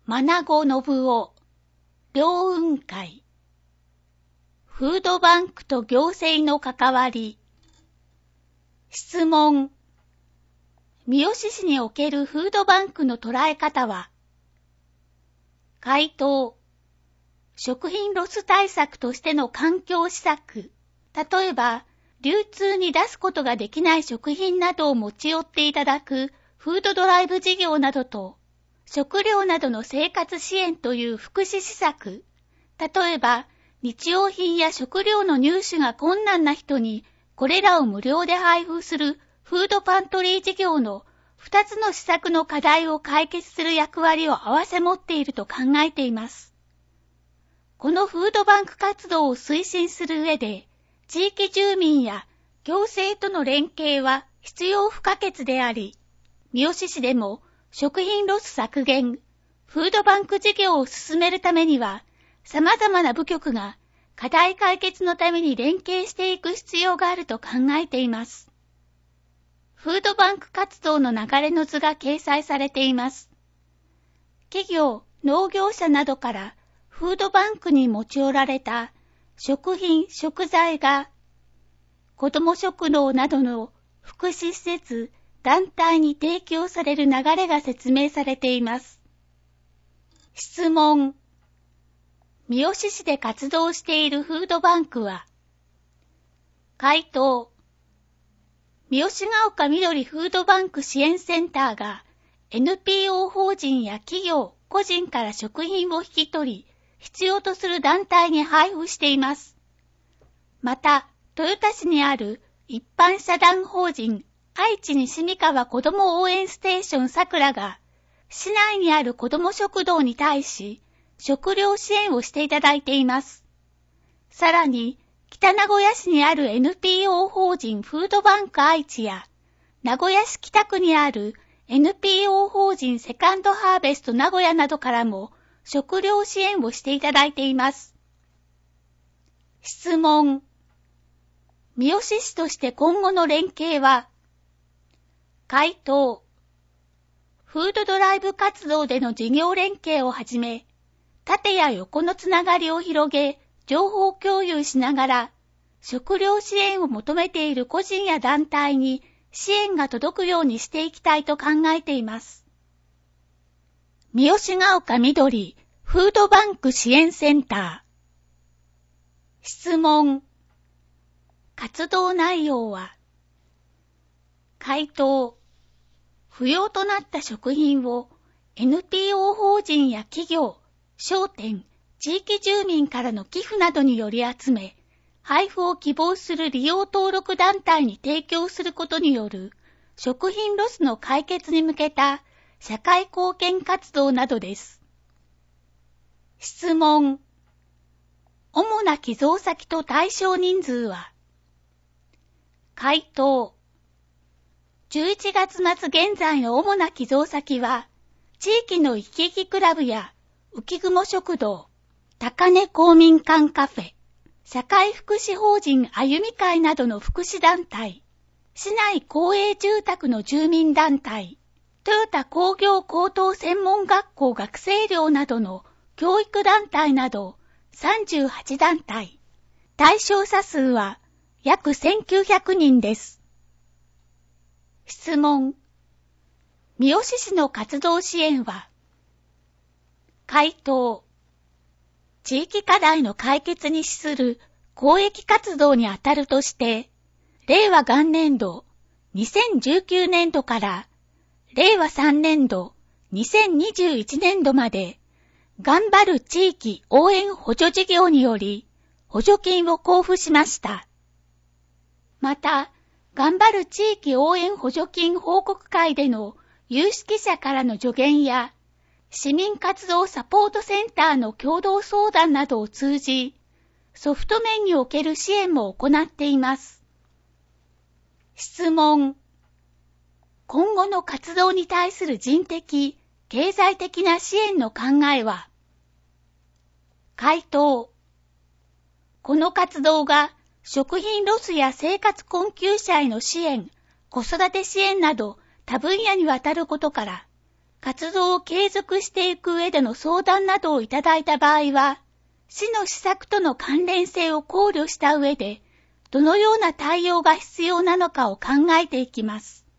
真名子信夫、両運会。フードバンクと行政の関わり。質問。三好市におけるフードバンクの捉え方は？回答。食品ロス対策としての環境施策。例えば、流通に出すことができない食品などを持ち寄っていただくフードドライブ事業などと、食料などの生活支援という福祉施策。例えば、日用品や食料の入手が困難な人に、これらを無料で配布するフードパントリー事業の2つの施策の課題を解決する役割を併せ持っていると考えています。このフードバンク活動を推進する上で、地域住民や行政との連携は必要不可欠であり、三好市でも食品ロス削減、フードバンク事業を進めるためには、様々な部局が課題解決のために連携していく必要があると考えています。フードバンク活動の流れの図が掲載されています。企業、農業者などからフードバンクに持ち寄られた食品、食材が子ども食堂などの福祉施設、団体に提供される流れが説明されています。質問。三好市で活動しているフードバンクは？回答。三好ヶ丘みどりフードバンク支援センターが NPO 法人や企業、個人から食品を引き取り、必要とする団体に配布しています。また、豊田市にある一般社団法人愛知西三川子ども応援ステーションさくらが、市内にある子ども食堂に対し、食料支援をしていただいています。さらに、北名古屋市にある NPO 法人フードバンク愛知や、名古屋市北区にある NPO 法人セカンドハーベスト名古屋などからも食料支援をしていただいています。質問。三好市として今後の連携は？回答。フードドライブ活動での事業連携をはじめ、縦や横のつながりを広げ、情報共有しながら、食料支援を求めている個人や団体に支援が届くようにしていきたいと考えています。三好ヶ丘みどりフードバンク支援センター。質問。活動内容は？回答。不要となった食品を NPO 法人や企業、商店、地域住民からの寄付などにより集め、配布を希望する利用登録団体に提供することによる食品ロスの解決に向けた社会貢献活動などです。質問。主な寄贈先と対象人数は？回答。11月末現在の主な寄贈先は、地域の生き生きクラブや浮雲食堂、高根公民館カフェ、社会福祉法人歩み会などの福祉団体、市内公営住宅の住民団体、トヨタ工業高等専門学校学生寮などの教育団体など38団体。対象者数は約1900人です。質問。三好市の活動支援は？回答。地域課題の解決に資する公益活動にあたるとして、令和元年度2019年度から令和3年度2021年度まで、頑張る地域応援補助事業により補助金を交付しました。また、頑張る地域応援補助金報告会での有識者からの助言や、市民活動サポートセンターの共同相談などを通じ、ソフト面における支援も行っています。質問。今後の活動に対する人的、経済的な支援の考えは？回答。この活動が食品ロスや生活困窮者への支援、子育て支援など多分野にわたることから、 活動を継続していく上での相談などをいただいた場合は、市の施策との関連性を考慮した上で、どのような対応が必要なのかを考えていきます。